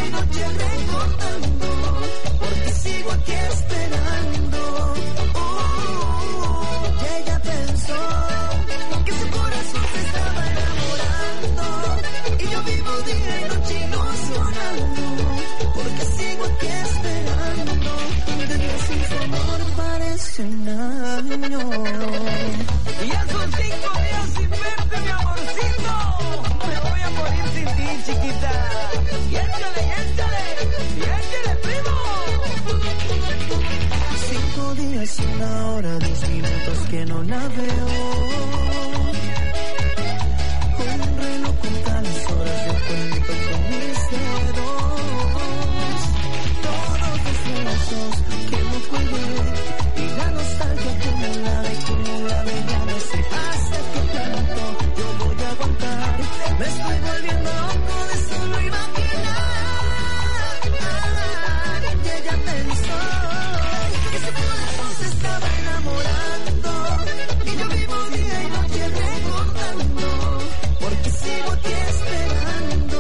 día y noche recordando, porque sigo aquí esperando. Y ella pensó que su corazón se estaba enamorando, y yo vivo día y noche ilusionando, porque sigo aquí esperando. Un día sin su amor parece un año. Y esos 5 días sin verte, mi amorcito, me voy a morir sin ti, chiquita. Y échale, primo. 5 días, 1 hora, 10 minutos que no la veo. Un reloj cuenta las horas, yo cuento con mis dedos. Todos los besos que no puedo ver, y la nostalgia acumulada, ya no sé hasta qué tanto yo voy a aguantar. Me estoy volviendo loco de solo imaginar. Y ella pensó que su corazón se estaba enamorando, y yo vivo día y noche recordando, porque sigo aquí esperando.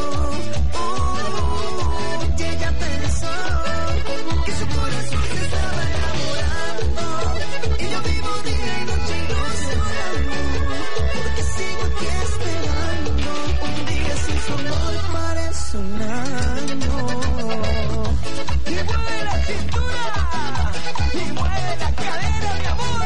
Y ella pensó que su corazón se estaba enamorando, y yo vivo día y noche ilusionando, porque sigo aquí esperando. Un día sin su amor parece un año. Y mueve la cintura, y mueve la cadera, mi amor.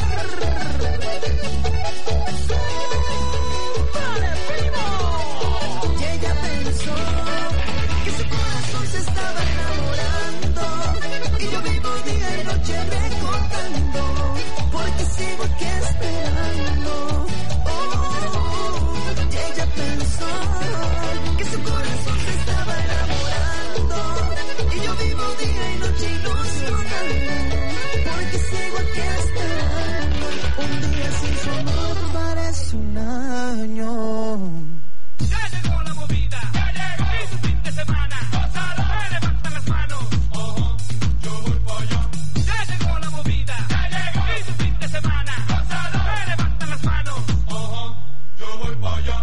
¡Súbale, primo! Y ella pensó que su corazón se estaba enamorando, y yo vivo día y noche recordando, porque sigo aquí esperando. Y ella pensó que su corazón se estaba enamorando, y yo vivo día y noche ilusionando, porque sigo aquí esperando. Un día sin su amor parece un año. Ya llegó la movida, ya llegó. Y su fin de semana, gózalo, levanta las manos. Yo voy pa' allá. Ya llegó la movida, ya llegó. Y su fin de semana, gózalo, levanta las manos. Yo voy pa' allá.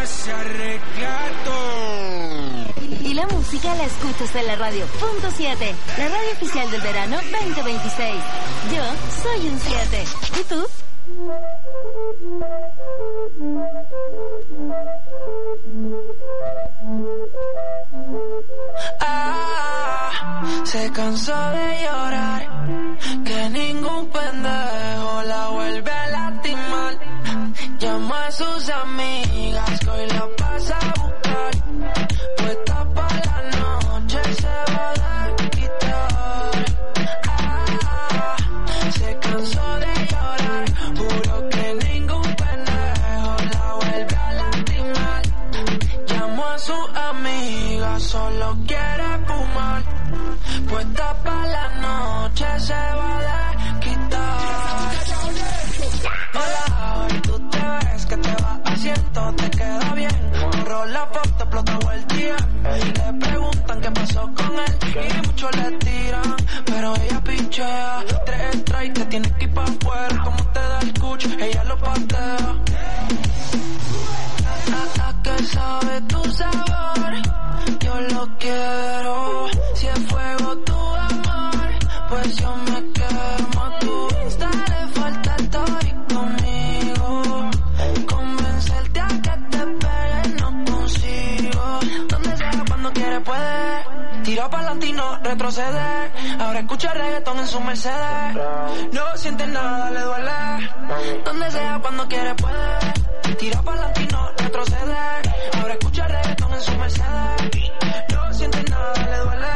se arregla todo. Y la música la escuchas en la radio. Punto 7, la radio oficial del verano 2026. Yo soy un 7. ¿Y tú? Se cansó de llorar, que ningún pendejo la vuelve a lastimar. Llamó a sus amigas que hoy la pasa a buscar. Puesta pa' la noche se va a quitar. Se cansó de llorar, juro que ningún pendejo la vuelve a lastimar. Llamó a sus amigas, solo quiere fumar. Puesta pa' la noche se va a quitar. Hola, hoy tú te ves que te va haciendo, te queda bien. Borró la foto, explotó el día. Le preguntan qué pasó con él y muchos le tiran, pero ella pinchea. 3 strikes, te tiene que ir pa' afuera. Como te da el cuch, ella lo patea. Hasta que sabe tu sabor, yo lo quiero. Si es fuego tu amor, pues yo me quemo. Tu Insta le falta estoy conmigo. Convencerte a que te pegue no consigo. Donde sea, cuando quiere puede. Tiro pa' latino, retrocede. Ahora escucha reggaetón en su Mercedes. No siente nada, le duele. Donde sea, cuando quiere puede. Tiro pa' latino, retrocede. Ahora escucha reggaetón en su Mercedes. No siente nada, le duele.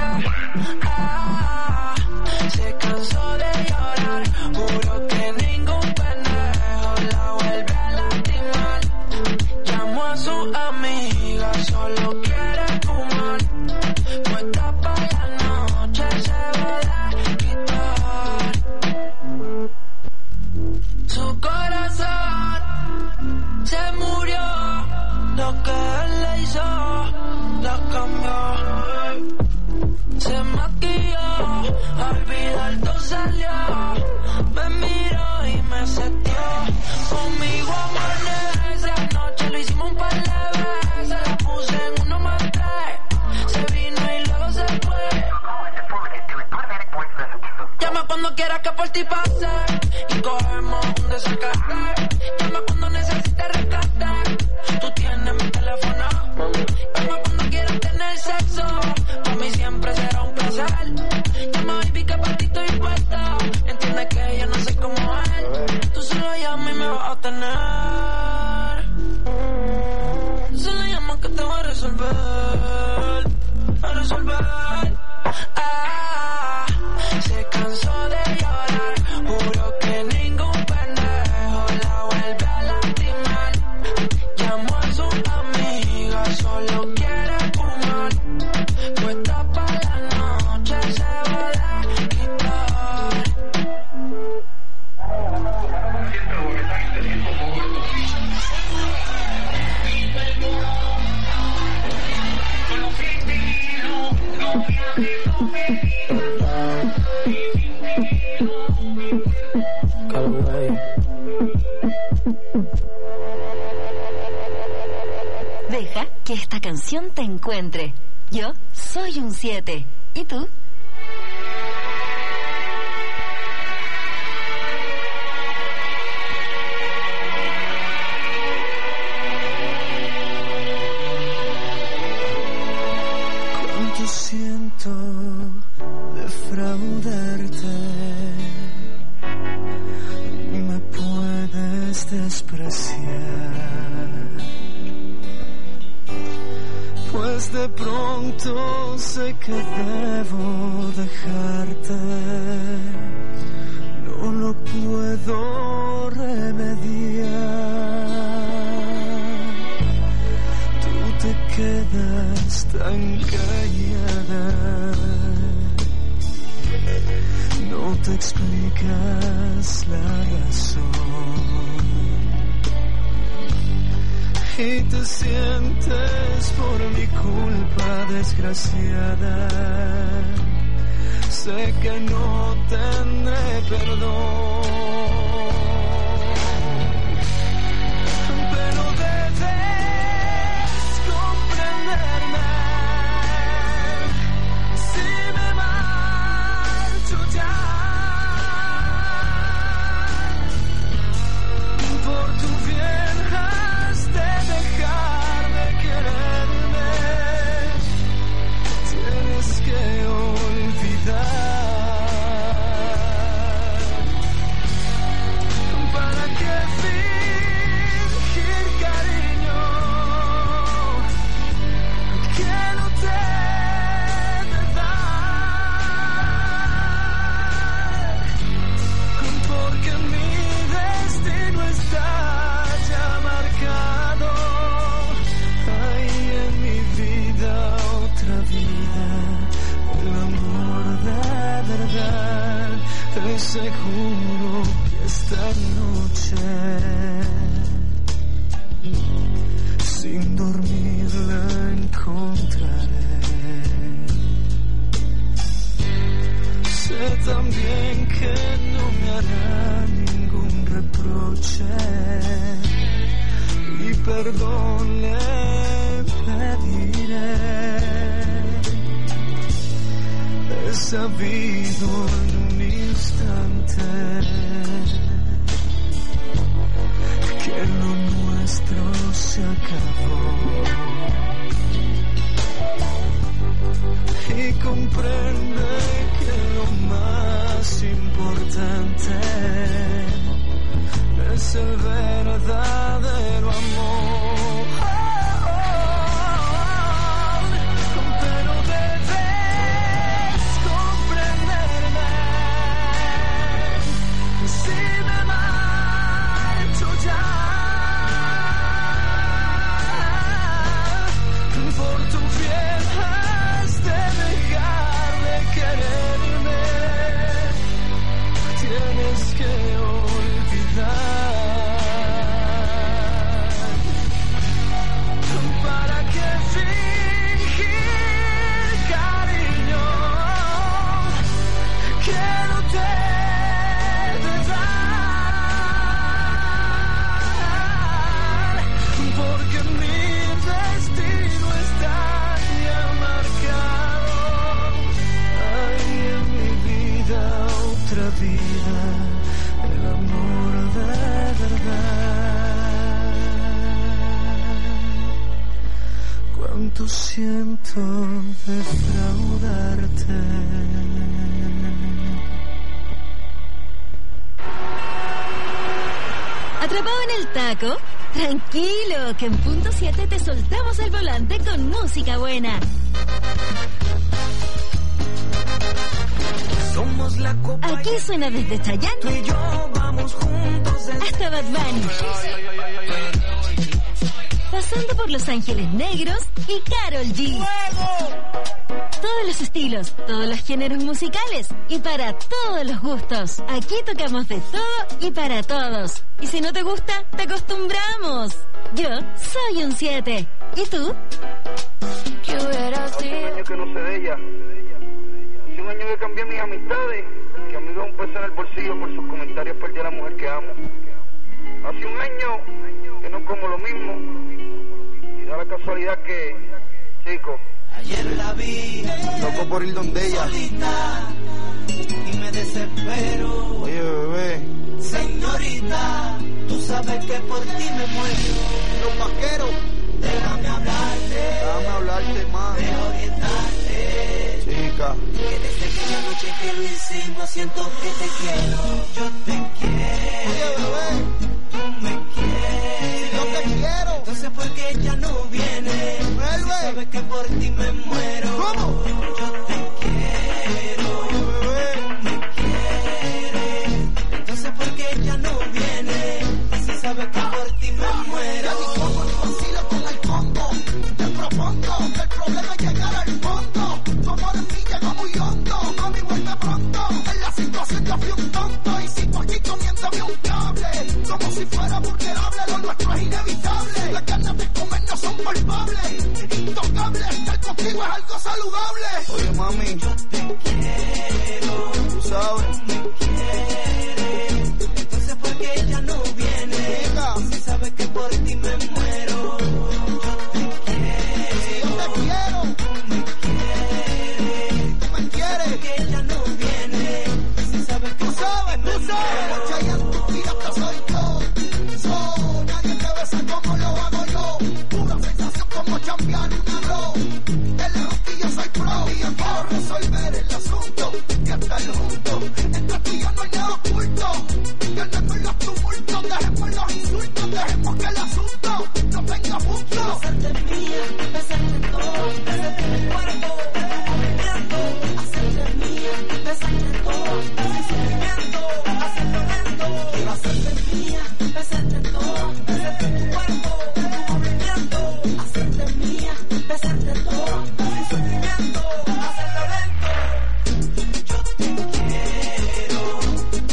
Se cansó de llorar, juro que ningún pendejo la vuelve a lastimar. Llamó a su amiga, solo quiere fumar. Puesta pa' la noche se va a quitar. Su corazón se murió, lo que él le hizo la cambió. Se maquilló, olvidar todo salió. Me miró y me setió. Conmigo amanece, anoche lo hicimos un par de veces. La puse en 1 más 3. Se vino y luego se fue. Llama cuando quieras que por ti pase y cogemos un desacate. Llama cuando necesites rescate. Tú tienes mi teléfono. Llama cuando quieras tener sexo. Para mí siempre será un placer. Llama baby que para ti estoy puesta. Entiende que yo no soy como él. Tú solo llama y me vas a tener. Tú solo llama que te voy a resolver. A resolver. Se cansó de llorar, juro que ningún pendejo la vuelve a lastimar. Llamó a su amiga, solo quiere fumar. Puesta pa' la noche se va a quitar. Deja que esta canción te encuentre. Yo soy un 7. ¿Y tú? Cuánto siento defraudarte. Me puedes despreciar. Pues de pronto sé que debo dejarte. No lo puedo remediar. Tú te quedas tan callada. No te explicas la razón. Y te sientes por mi culpa desgraciada. Sé que no tendré perdón, pero debes seguro que esta noche sin dormir la encontraré. Sé también que no me hará ningún reproche y perdón le pediré. He sabido en un instante que lo nuestro se acabó y comprende que lo más importante es el verdadero amor. Pero debes comprenderme si me marcho ya. Por tu bien has de dejar de quererme. Tienes que olvidar. ¿Para qué fingir, cariño, que no te he de dar? Porque mi destino está ya marcado. Hay en mi vida otra vida, el amor de verdad. Cuánto siento defraudarte. ¿Atrapado en el taco? Tranquilo, que en punto 7 te soltamos el volante con música buena. Somos la copa. Aquí suena desde Tú Chayanne y yo vamos juntos hasta Bad Bunny, pasando por Los Ángeles Negros y Karol G. Todos los estilos, todos los géneros musicales y para todos los gustos. Aquí tocamos de todo y para todos. Y si no te gusta, te acostumbramos. Yo soy un 7. ¿Y tú? ¿Qué hubiera Hace un sido? año que no sé de ella. Hace un año que cambié mis amistades. Que a mí me da un peso en el bolsillo por sus comentarios. Perdí a la mujer que amo. Hace un año que no como lo mismo. Y da la casualidad que, chico, Ayer la vi, loco por ir donde ella. solita, y me desespero. Oye, bebé, Señorita, tú sabes que por ti me muero. los vaqueros, Déjame hablarte, déjame hablarte más. déjame orientarte. Chica, Que desde aquella noche que lo hicimos siento que te quiero. Yo te quiero. oye, bebé, Tú me quieres. yo te quiero. Entonces ¿por qué ella no viene? Vuelve. Si sabes que por ti me muero. ¿Cómo? Yo te quiero. Oye, bebé, Me quieres. Entonces ¿por qué ella no viene? Si sabes que por ti me muero. vacilo con el combo. Te propongo que el problema es llegar al fondo. Tu amor en mí llegó muy hondo. Mami, vuelve pronto. En la situación yo fui un tonto. Y sigo aquí comiéndome un cable. Como si fuera vulnerable. Lo nuestro es inevitable. Las ganas de comer no son culpables. Intocable. Estar contigo es algo saludable. Oye, mami, yo te quiero. Tú sabes. Entonces ¿por qué ella no viene? Si sabes que por ti me muero. Yo te quiero. Tú me quieres. Que ella no viene. Si sabes que Tú sabes. Como Chayanne, tú tiraste soy yo. Nadie te besa como lo hago yo. Pura sensación como chambear un arroz. El rosquillo soy pro. Y yo quiero resolver el asunto. Y estar juntos. Entre tú y yo no hay nada oculto. Ganemos los tumultos. Dejemos los insultos. Dejemos que el asunto no venga a punto. hacerte mía, besarte todo, besarte mi cuerpo, hacerte mía, besarte todo, sin sufrimiento, hacerlo lento. Quiero hacerte mía, besarte todo, besarte tu cuerpo, tu movimiento, hacerte mía, besarte todo, sin sufrimiento, hacerlo lento. Yo te quiero,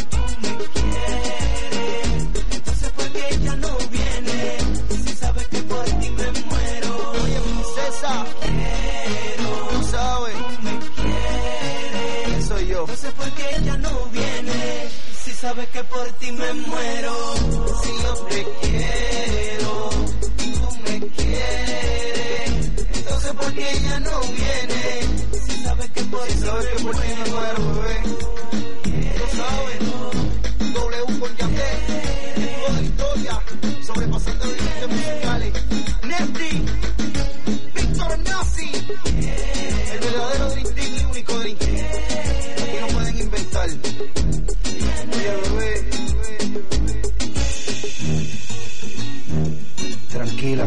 sabes que por ti me muero. Si yo te quiero y tú me quieres, entonces ¿por qué ella no viene? Si sabes que por ti me muero, bebé. Lo sabes, W con Yandé, título de historia, sobrepasando límites musicales. Nefty, Víctor Nazi, el verdadero Dream Team y único Dream Team. Aquí no pueden inventar. Oye, bebé. Tranquila.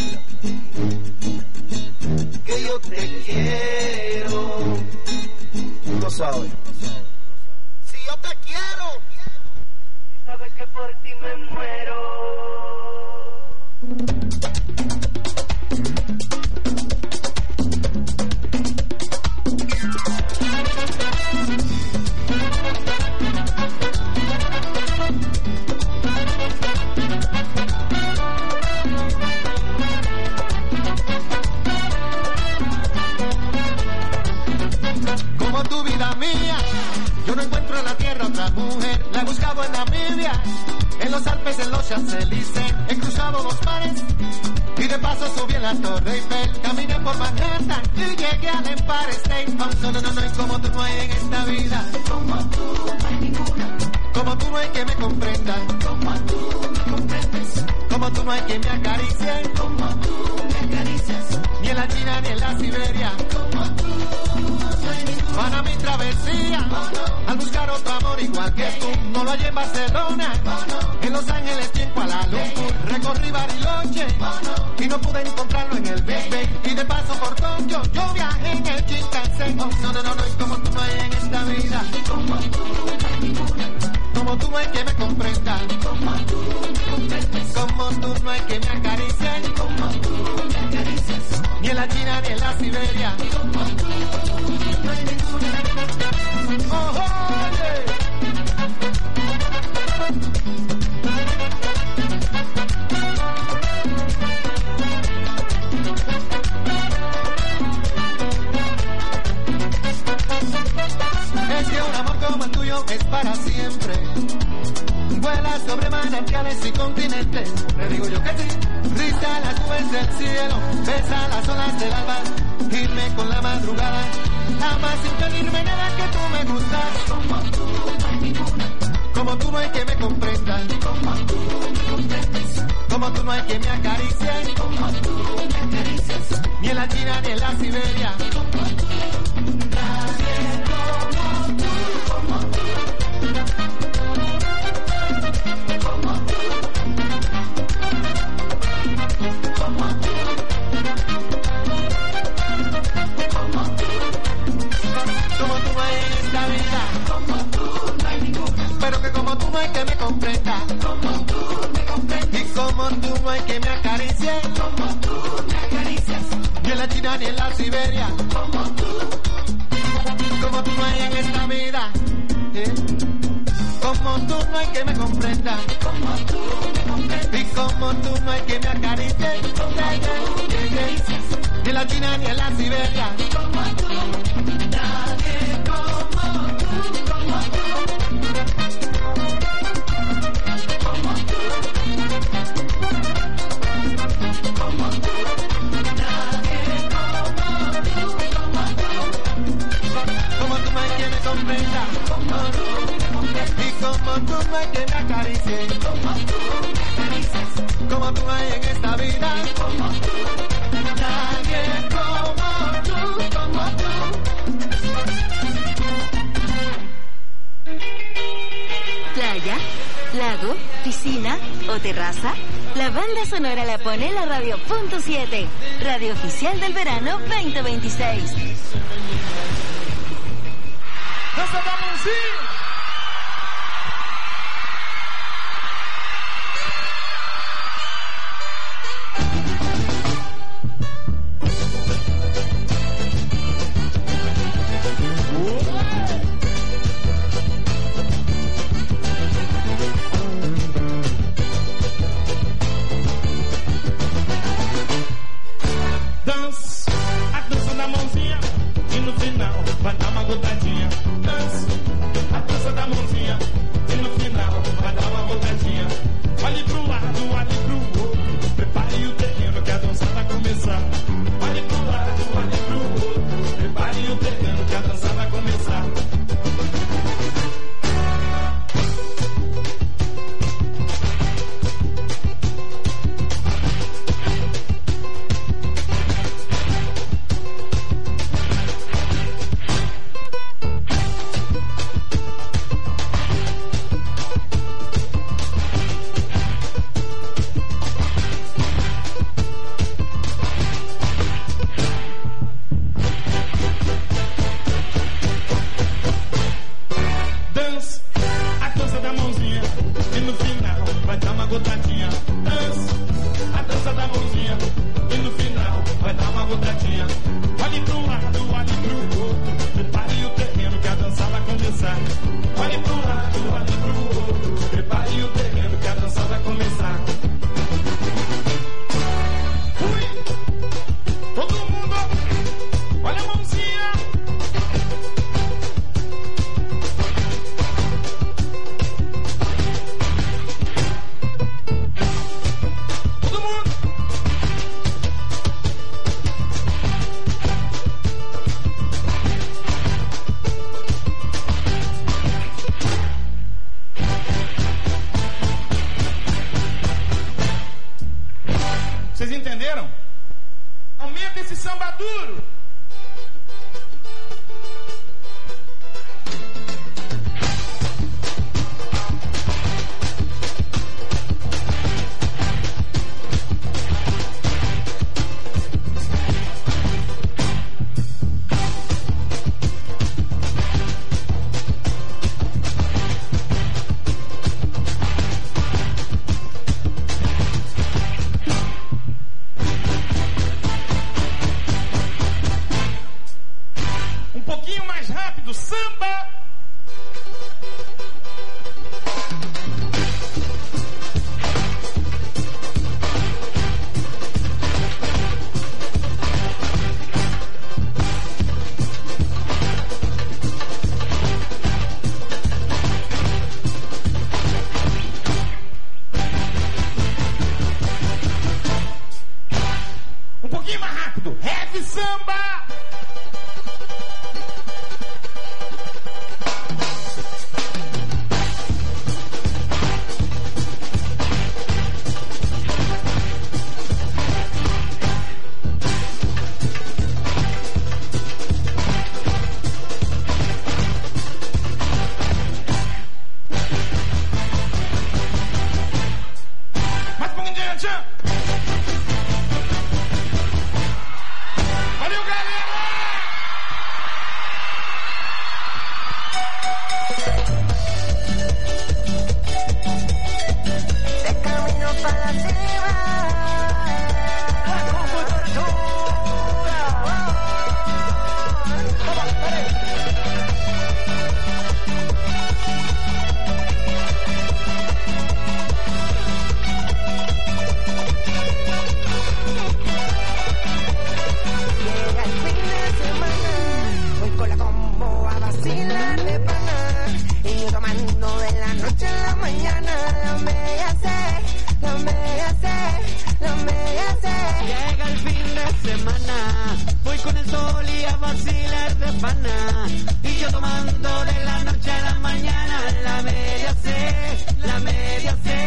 Que yo te quiero. Tú lo sabes. Si yo te quiero, sabes que por ti me muero. Como tu vida mía, yo no encuentro en la tierra otra mujer. La he buscado en Namibia, en los Alpes, en los Champs-Élysées. He cruzado los mares y de paso subí en la Torre Eiffel. Caminé por Manhattan y llegué al Empire State. Oh, no, y como tú no hay en esta vida. Como tú no hay ninguna. Como tú no hay que me comprenda. Como tú me comprendes. Como tú no hay que me acaricie. Como tú me acaricias. Ni en la China ni en la Siberia. Como tú no hay ninguna. Para mi travesía, al buscar otro amor igual que tú. No lo hallé en Barcelona, en Los Ángeles y en Kuala Lumpur. Recorrí Bariloche y no pude encontrarlo en el Big Bay. Y de paso por Tokio, yo viajé en el Shinkansen. Oh, no, y como tú no hay en esta vida. Como tú no hay ninguna. Como tú no hay que me comprenda. Como tú me comprendes. Como tú no hay que me acaricie. Como tú me acaricias. Ni en la China ni en la Siberia. Como tú no hay ninguna. Oh, oye. Es que un amor como el tuyo es para siempre. Vuela sobre manantiales y continentes. Le digo yo que sí. Risa las nubes del cielo, besa las olas del alba, irme con la madrugada. Ama sin pedirme nada, que tú me gustas. Como tú no hay ninguna. Como tú no hay que me comprenda. Como tú me comprendes. Como tú no hay que me acaricie. Como tú me acaricias. Ni en la China ni en la Siberia. Como tú. Nadie como tú. Como tú. Como tú. Como tú. Como tú. Como tú no hay en esta vida. Como tú no hay ninguna. Pero que como tú no hay que me comprenda. Como tú me comprendes. Y como tú no hay que me acaricie. Como tú me acaricias. Ni en la China ni en la Siberia. Como tú. Como tú no hay en esta vida. Como tú no hay que me comprenda. Como tú me comprendes. Y como tú no hay que me acaricie. Como tú me acaricias. Ni en la China ni en la Siberia. Como tú. Nadie como tú. Como tú. Como tú. Como tú. Nadie como tú. Como tú. Como tú no hay que me comprenda. Como tú. Y como tú no hay que me acaricie. Como tú me acaricias. Como tú no hay en esta vida. Como tú. Nadie como tú. Como tú. Playa, lago, piscina o terraza. La banda sonora la pone la Radio.7, radio oficial del verano 2026. ¡Nos vamos, sí! Dança, a dança na mãozinha e no final vai dar uma gotadinha. Dança, a dança Aumenta esse samba duro. Samba! Um pouquinho mais rápido. Heavy samba! Valeu, galera! De camino para la cima, con cultura. Llega el fin de semana, voy con la combo a vacilar de pana. Y yo tomando de la noche a la mañana. La media sé, la media sé, la media sé. Llega el fin de semana, voy con el sol y a vacilar de pana. Y yo tomando de la noche a la mañana. La media sé, la media sé.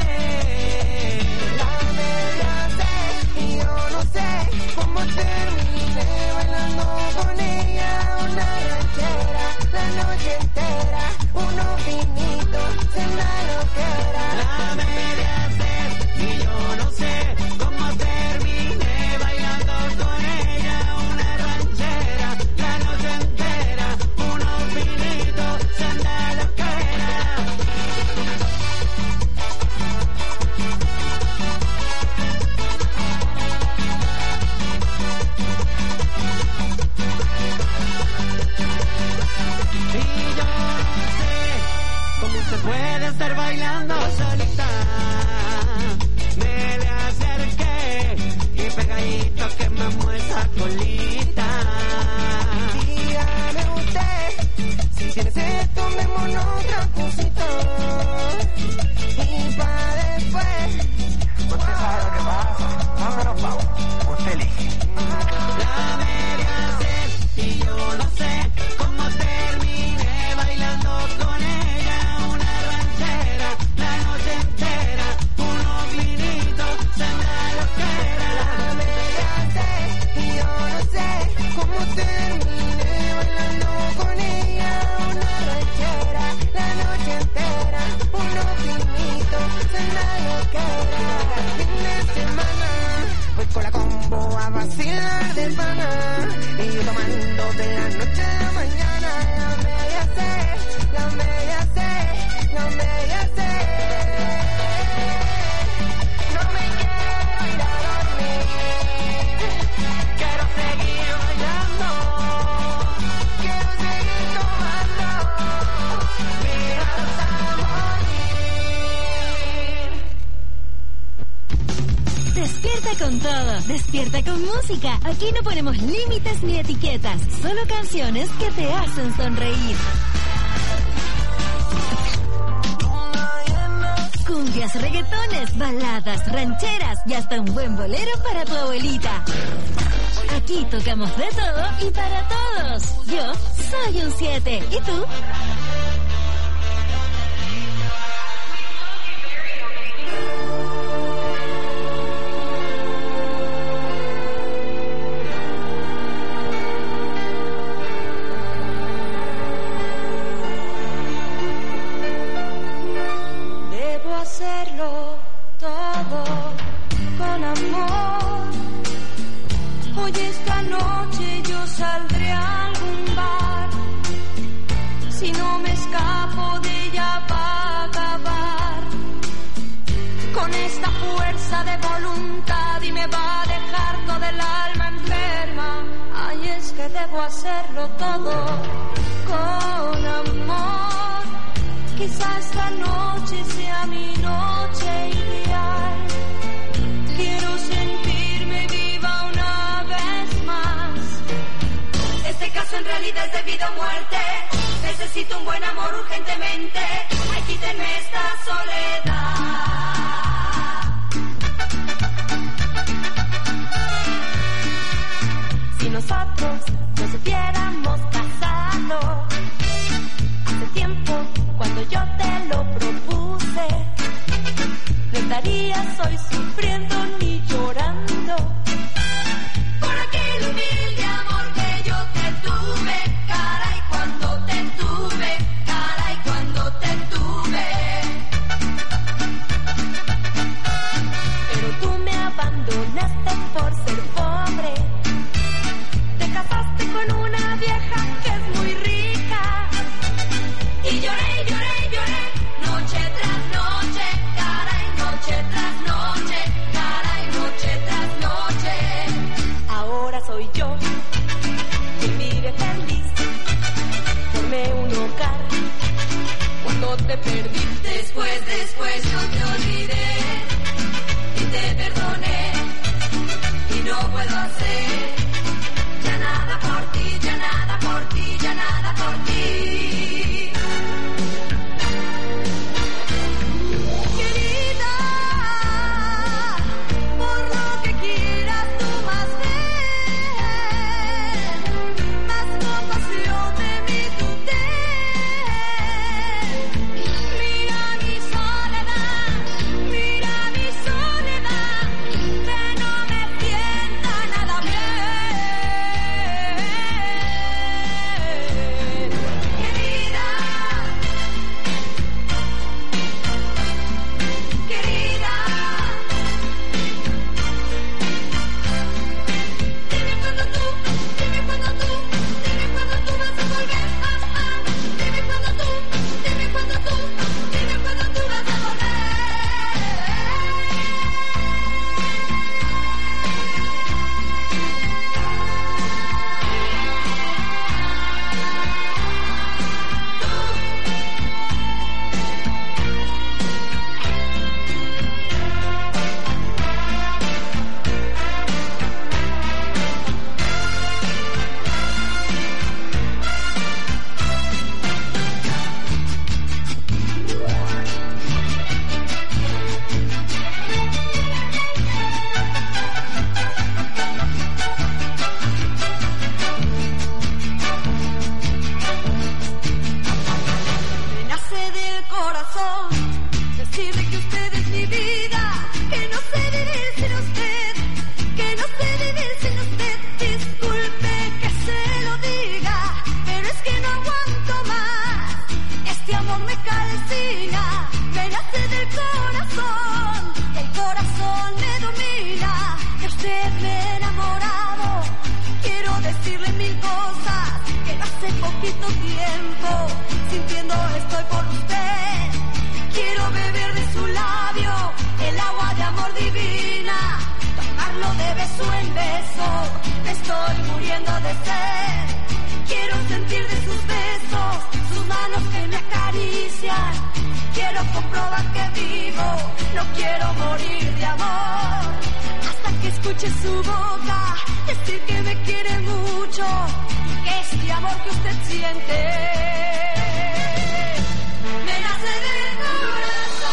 La media sé, y yo no sé cómo terminé bailando con ella una ranchera. La noche entera, unos vinitos, cena loquera. La media sé, y yo no sé cómo terminé bailando con ella una ranchera. La noche entera, unos vinitos, senda loquera. Y yo no sé cómo se puede estar bailando solita. Me le acerqué y pegadito que me muestra colita. Dígame usted, si tiene sed, tomémonos otra cosita. Y pa' después, usted sabe lo que pasa. Vámonos, vamos, usted elige. La media sé y yo no sé cómo terminé bailando con ella una ranchera. La noche entera, unos vinitos, senda loquera. La media sé, y yo no sé cómo terminé bailando con ella una ranchera. La noche entera, unos vinitos, cena loquera. El fin de semana, voy con la combo a vacilar de pana. Y yo tomando de la noche a la mañana. La media sé, la media sé, la media sé. No me quiero ir a dormir, quiero seguir bailando, quiero seguir tomando mi hasta morir. Despierta con todo, despierta con música. Aquí no ponemos límites ni etiquetas, solo canciones que te hacen sonreír. Cumbias, reggaetones, baladas, rancheras y hasta un buen bolero para tu abuelita. Aquí tocamos de todo y para todos. Yo soy un 7. ¿Y tú? Hoy esta noche yo saldré a algún bar. Si no me escapo de ella va a acabar con esta fuerza de voluntad y me va a dejar todo el alma enferma. Ay, es que debo hacerlo todo con amor. Quizá esta noche sea mi noche ideal. Quiero sentirme viva una vez más. Este caso en realidad es de vida o muerte. Necesito un buen amor urgentemente. Ay, quítenme esta soledad. Si nosotros nos hubiéramos casado hace tiempo, cuando yo te lo propuse, no estarías hoy sufriendo ni llorando por aquel humilde amor que yo te tuve. Caray, cuando te tuve, caray, cuando te tuve. Pero tú me abandonaste por ser pobre. Te casaste con una vieja que es muy rica. Y lloré, lloré, lloré, noche tras noche, caray, noche tras noche, caray, noche tras noche. Ahora soy yo quien vive feliz, formé un hogar cuando te perdí. Después yo te olvidé y te perdoné y no puedo hacer ya nada por ti, ya nada por ti, ya nada por ti. Querida, por lo que quieras tú más ven, más compasión de mí tú ten. Mira mi soledad, que no me sienta nada bien. Querida, querida, dime cuándo tú vas a volver. Dime cuándo tú vas a volver. Me nace del corazón decirle que usted es mi vida, que no sé vivir sin usted, que no sé vivir sin usted. Disculpe que se lo diga, pero es que no aguanto más. Este amor me calcina, me nace del corazón, el corazón me domina. De usted me he enamorado, quiero decirle mil cosas que hace poquito tiempo sintiendo estoy por usted. Quiero beber de su labio el agua de amor divina, tomarlo de beso en beso, me estoy muriendo de sed. Quiero sentir de sus besos, sus manos que me acarician. Quiero comprobar que vivo, no quiero morir de amor. Hasta que escuche su boca decir que me quiere mucho, que este amor que usted siente me nace del corazón.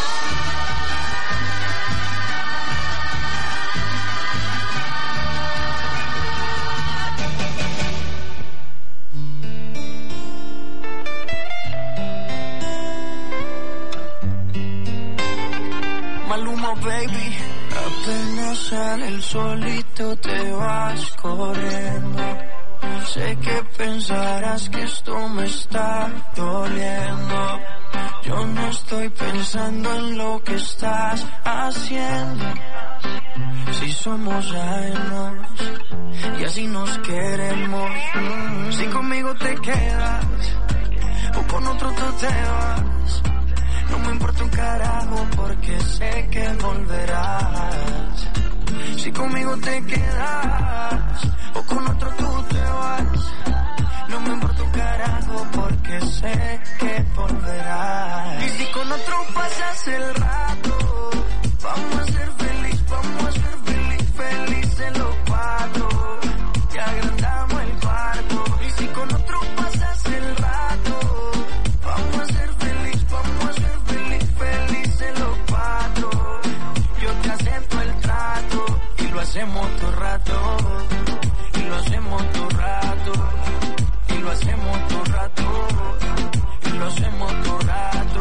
Maluma, baby. Apenas sale el solito te vas corriendo. Sé que pensarás que esto me está doliendo. Yo no estoy pensando en lo que estás haciendo. Si somos ajenos y así nos queremos. Si conmigo te quedas o con otro tú te vas, no me importa un carajo porque sé que volverás. Si conmigo te quedas o con otro tú te vas, no me importa un carajo porque sé que volverás. Y si con otro pasas el rato, vamos a ser feliz, vamos a ser felices los cuatro. Y agrandamos el cuarto. Y si con otro pasas el rato, vamos a ser feliz, vamos a ser felices los cuatro. Yo te acepto el trato y lo hacemos todo rato. Y lo hacemos todo rato. Y lo hacemos todo rato. Y lo hacemos todo rato.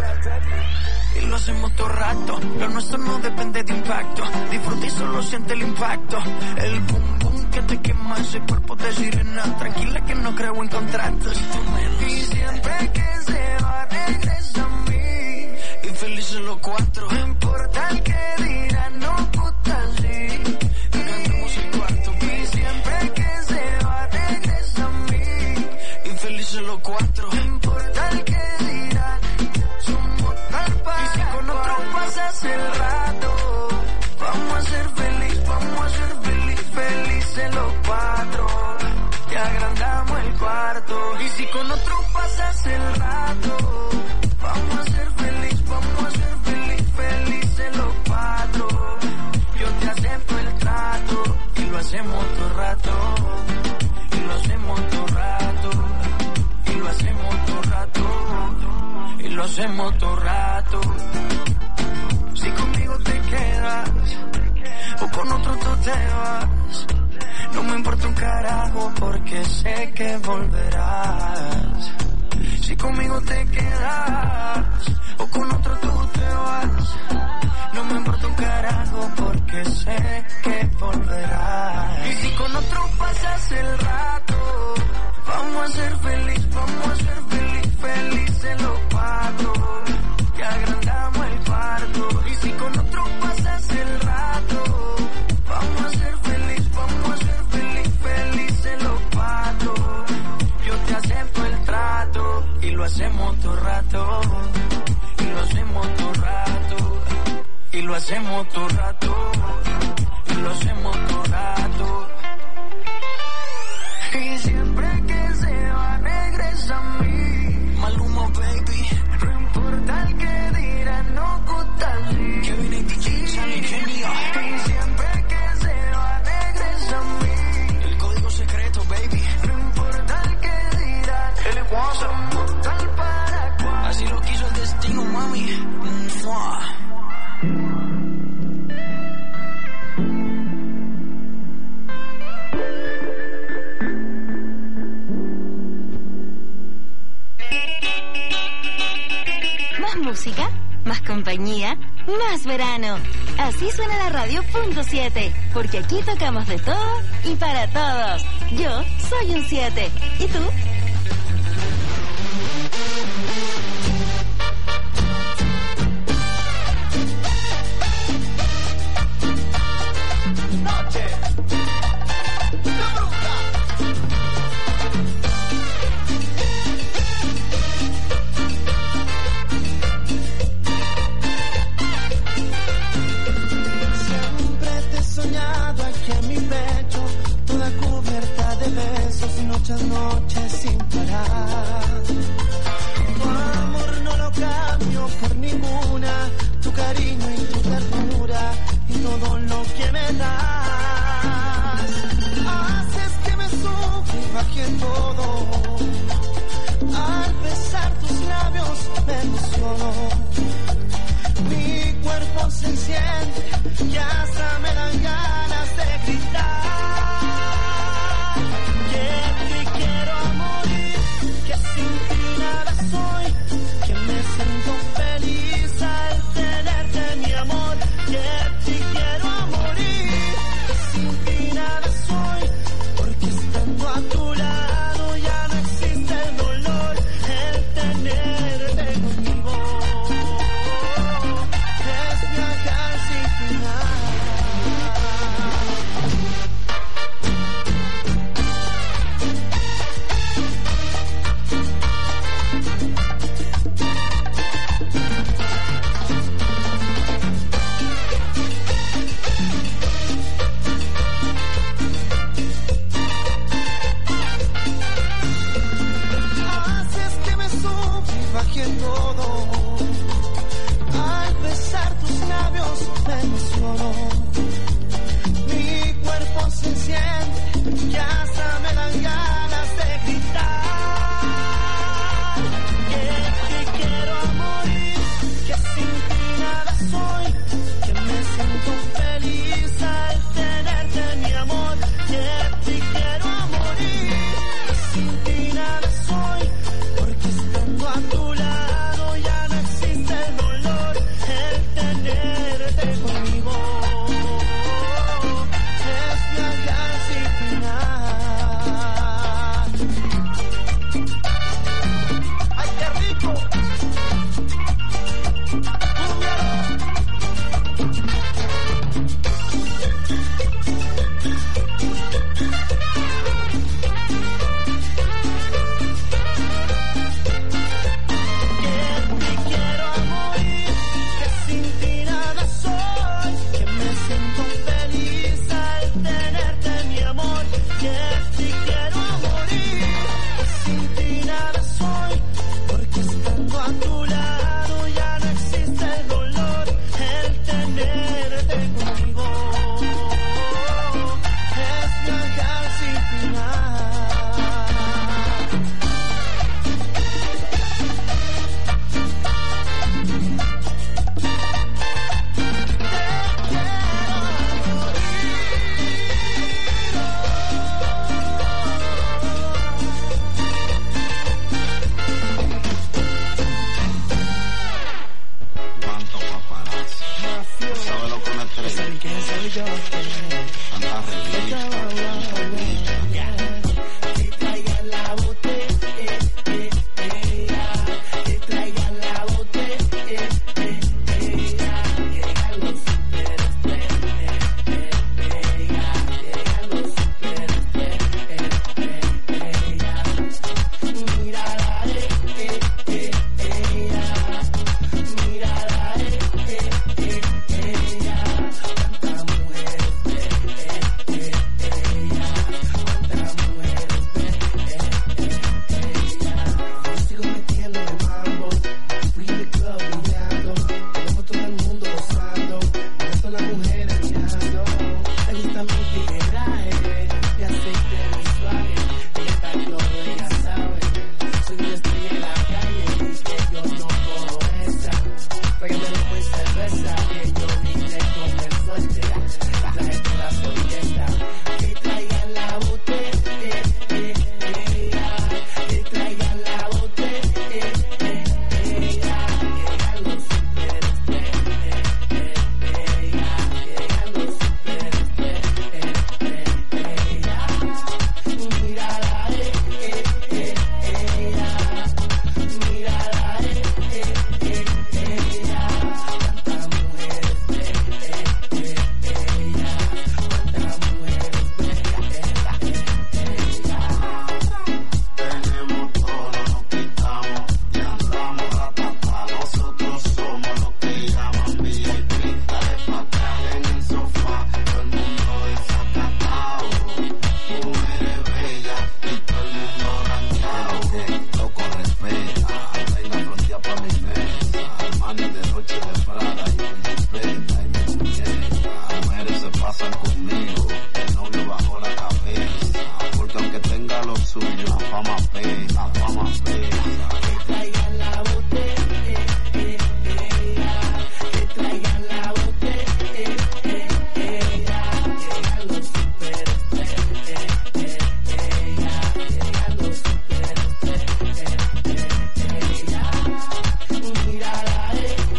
Y lo hacemos todo rato. Lo nuestro no depende de impacto. Disfruta y solo siente el impacto. El boom boom que te quema ese cuerpo de sirena. Tranquila que no creo en contratos. Y siempre que se va regresa a mí. Y felices los cuatro. No importa el que dirán, no puta sí. Cantamos el cuarto. Y siempre que se va regresa a mí. Y felices los cuatro. No importa el que dirán, somos tal para. Y si con otro pasas el rato, vamos a ser feliz, vamos a ser felices los cuatro. Y agrandamos el cuarto. Y si con otro pasas el rato, vamos a ser feliz, vamos a ser felices los cuatro. Yo te acepto el trato y lo hacemos todo rato. Y lo hacemos todo rato. Y lo hacemos todo rato. Y lo hacemos todo rato. Si conmigo te quedas o con otro tú te vas, no me importa un carajo porque sé que volverás. Si conmigo te quedas o con otro tú te vas, no me importa un carajo porque sé que volverás. Y si con otro pasas el rato, vamos a ser feliz, vamos a ser felices los cuatro. Y agrandamos el cuarto. Y si con otro pasas el rato, vamos a ser feliz, vamos a ser felices los cuatro. Yo te acepto el trato y lo hacemos todo rato. Y lo hacemos todo rato. Y lo hacemos todo rato. Y lo hacemos todo rato. Y siempre que se va regresa a mí. Maluma baby. No importa el que dirá, no gusta así. Kevin y DJ, Sunny, genio. Y siempre que se va regresa a mí. El código secreto baby. No importa el que dirá, el somos tal para cual. Así lo quiso el destino mami. Más música, más compañía, más verano. Así suena la radio .7, porque aquí tocamos de todo y para todos. Yo soy un 7. ¿Y tú? Muchas noches sin parar. Tu amor no lo cambio por ninguna. Tu cariño y tu ternura y todo lo que me das. Haces que me sufra y baje todo. Al besar tus labios me emociono. Mi cuerpo se enciende y hasta me dan ganas de gritar. Siento feliz al tenerte mi amor, que te quiero a morir, sin ti nada soy, porque estando a tu lado ya suyo, la fama pega, que traigan la botella, que traigan la botella, llegan los superestrellas, llegan los superestrellas, mírala,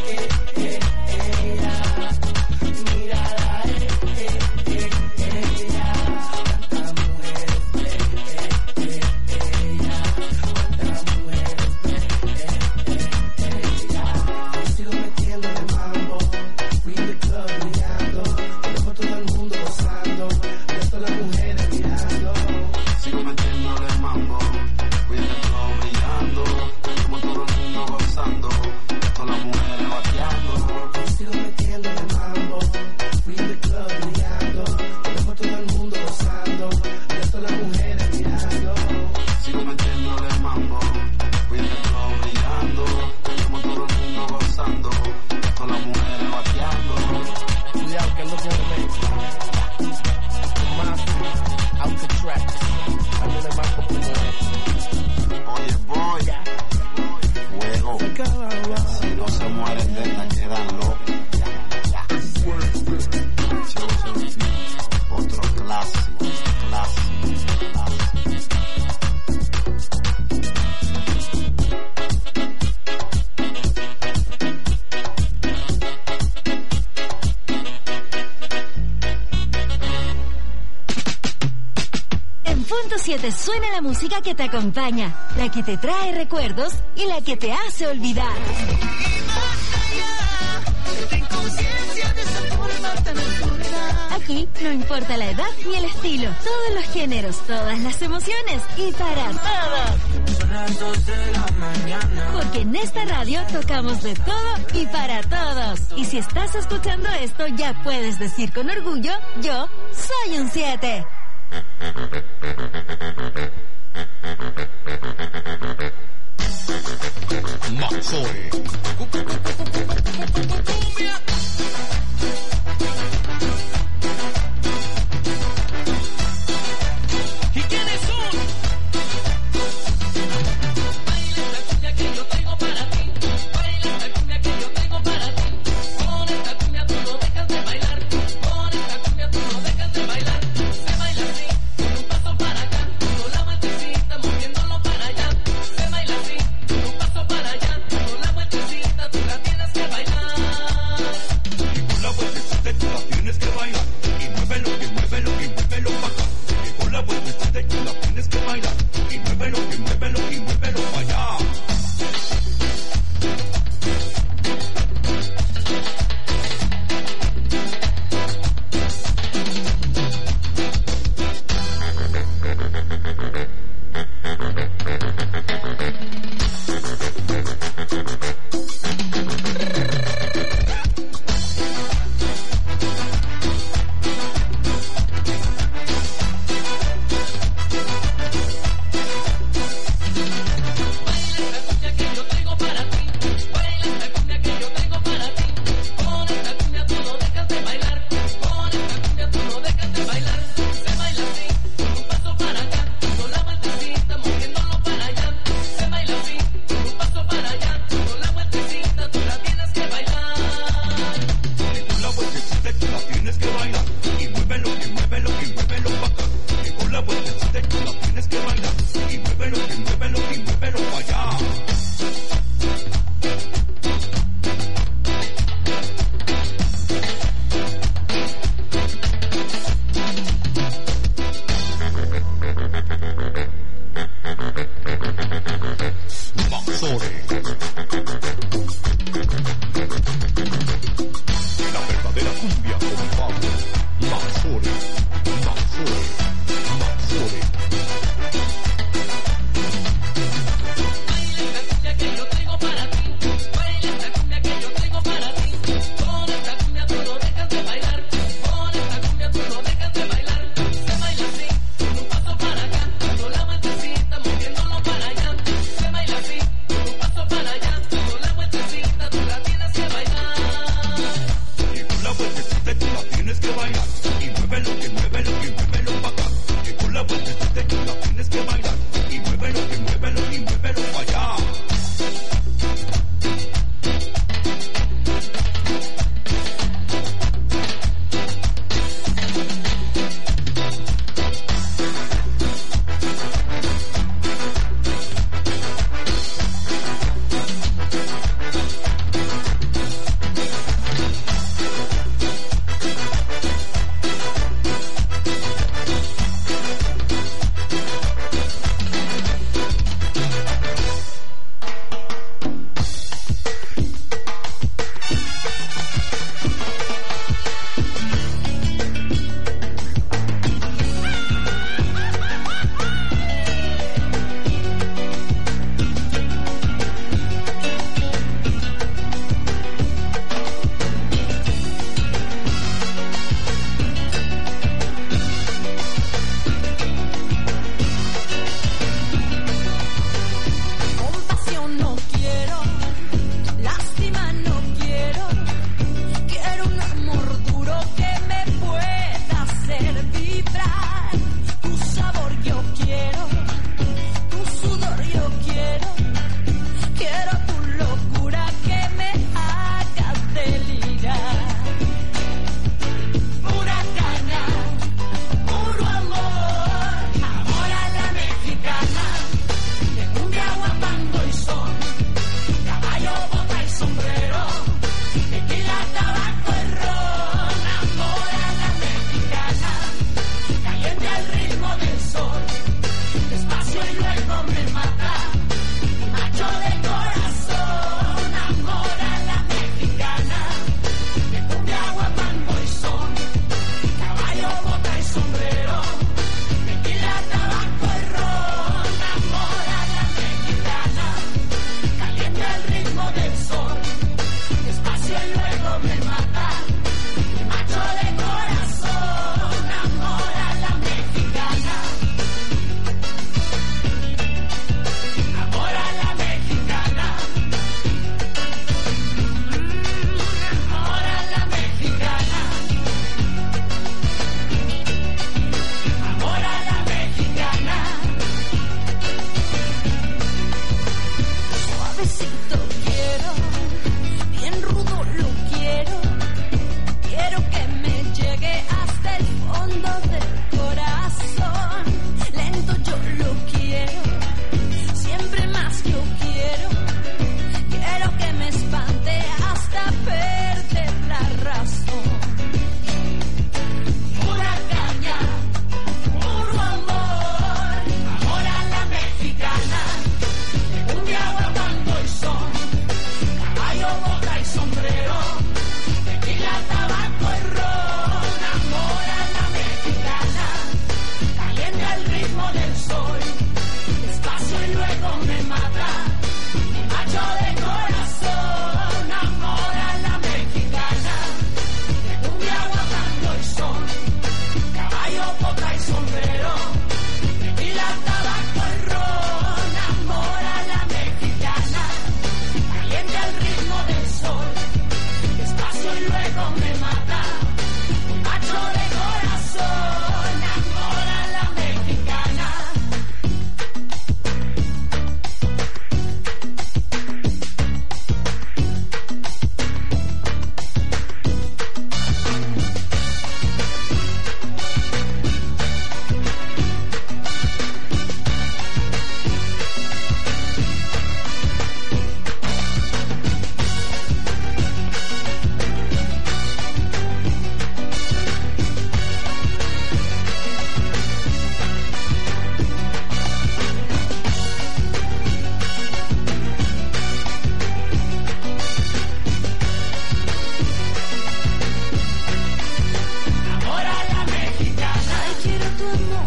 mírala, sigo metiendo el mambo, we in the club brillando, dejo todo el mundo gozando, dejo las mujeres mirando. Sigo metiendo el mambo, we in the club brillando, como todo el mundo gozando, dejo las mujeres bateando. Sigo metiendo el mambo, we in the club brillando, dejo todo el mundo gozando, dejo las mujeres mirando. Sigo metiendo el mambo, we in the club brillando, como todo el mundo gozando, dejo las mujeres bateando. Cuidado que ando con Mafia, Alcatraz, ando de banco como. Oye, boy, fuego, si no se mueren de esta quedan locos. Otro clásico. En Punto 7 suena la música que te acompaña, la que te trae recuerdos y la que te hace olvidar. Aquí no importa la edad ni el estilo, todos los géneros, todas las emociones y para todos. Porque en esta radio tocamos de todo y para todos. Y si estás escuchando esto, ya puedes decir con orgullo, yo soy un 7. Mazzone. ¿Y quiénes son? Baila esta cumbia que yo traigo para ti. Baila esta cumbia que yo traigo para ti. Con esta cumbia tú no dejas de bailar. Con esta cumbia tú no dejas de bailar. Se baila así, con un paso para acá. Con la vueltecita moviéndolo para allá. Se baila así, con un paso para allá. Con la vueltecita tú la tienes que bailar.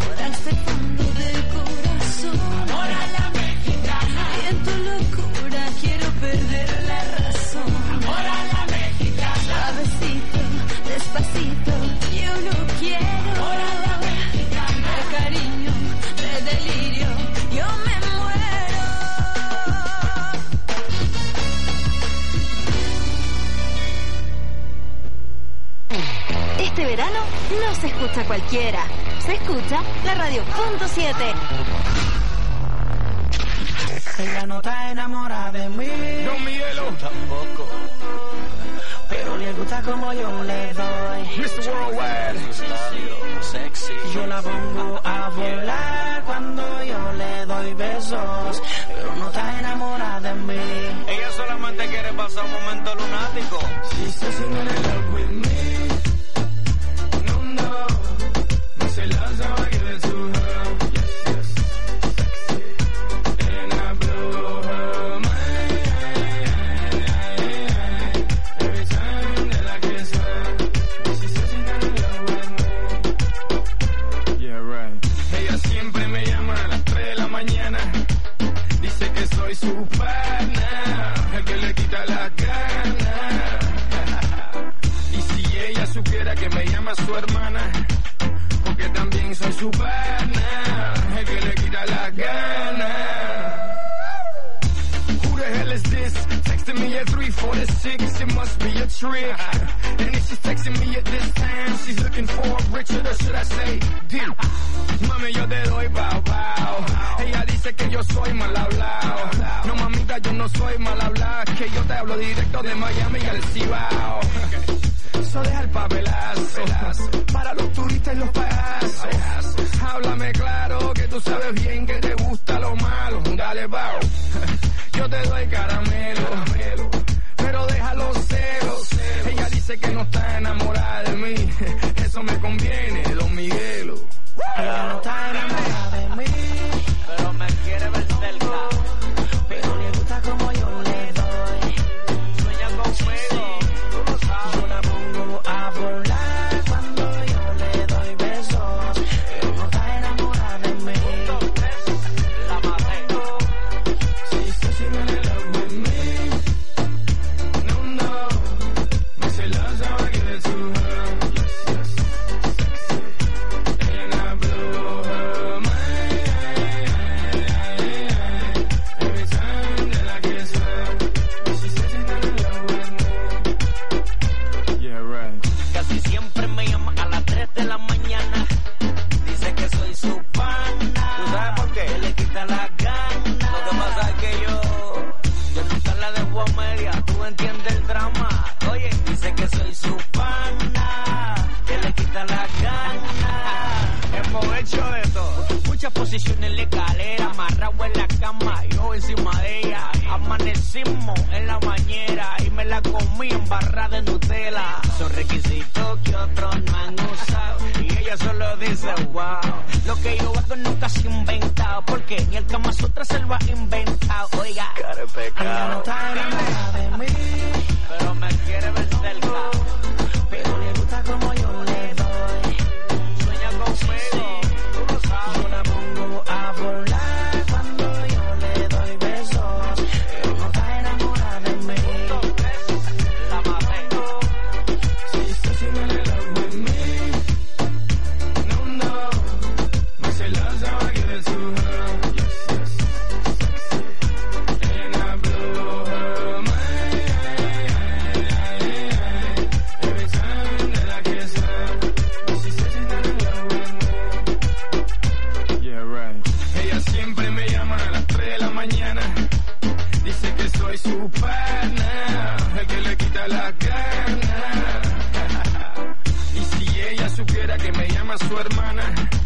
amor hasta el fondo del corazón. Amor a la mexicana. Y en tu locura quiero perder la razón. Amor a la mexicana. Suavecito, despacito, yo lo quiero. Amor a la mexicana. De cariño, de delirio, yo me muero. Este verano no se escucha cualquiera, se escucha la Radio Punto 7. Ella no está enamorada de mí. No, Miguelo. Tampoco. Pero le gusta como yo le doy. Mr. Worldwide. Sexy. Yo la pongo a volar cuando yo le doy besos. Pero no está enamorada de mí. Ella solamente quiere pasar un momento lunático. She says she wanna love with me. No, no. No se loves how I give it to her. Yes, yes. Sexy. And I blow her mind. Every time that I kiss her. She says she wanna love with me. Yeah, right. Ella siempre me llama a las 3 de la mañana. Dice que soy su pana, el que le quita la gana. Y si ella supiera que me llama su hermana, porque también soy su pana, el que le quita la gana. Who the hell is this? Texting me at 3:46, it must be a trick. And if she's texting me at this time, she's looking for Richard, or should I say Dick? Mami, yo te doy bow bow. Ella dice que yo soy mal hablado. No, mamita, yo no soy mal hablado, que yo te hablo directo de Miami al Cibao. Eso deja el papelazo para los turistas y los payasos. Háblame claro, que tú sabes bien que te gusta lo malo. Dale, bow. Yo te doy caramelo, pero deja los celos. Ella dice que no está enamorada de mí. Eso me conviene, Don Miguelo. Ella no está enamorada de mí, Pero me quiere ver cerca. pero le gusta como yo le doy. Sueña conmigo, tú lo sabes. Yo la pongo a volar cuando yo le doy besos. Pero no está enamorada de mí. La maté. She says she wanna love with me. No, no. No se loves how I give it to her. Yes, yes. Sexy. And I blow her mind. Every time that I kiss her. She says she wanna love with me. Yeah, right. Casi siempre me llama a las 3 de la mañana. Dice que soy su pana. ¿Tú sabes por qué? Que le quita la gana. Lo que pasa es que yo nunca la dejo a media. Tú entiendes el drama. Oye, dice que soy su pana. Que le quita la gana. Hemos hecho de todo. Muchas posiciones en la escalera. Amarrado en la cama. Yo encima de ella. Amanecimos en la bañera. Y me la comí en barra de Nutella. Son requisitos que otros no han usado. Y ella solo dice wow. Lo que yo hago nunca se ha inventado. Porque ni el Kama Sutra se lo ha inventado. Oiga, cara de Ella no pecado. está enamorada de mí, Pero me quiere ver cerca. pero le gusta como yo le doy. Sueña conmigo, tú lo sabes. Yo la pongo a volar cuando yo le doy besos. Pero no está enamorada de mí. La maté. She says she wanna love with me. No, no. No se loves how I give it to her. Yes, yes. Sexy. And I blow her mind. Every time that I kiss her. She says she wanna love with me. Yeah, right. Ella siempre me llama a las 3 de la mañana. Dice que soy su pana, el que le quita la gana. Y si ella supiera que me llama su hermana,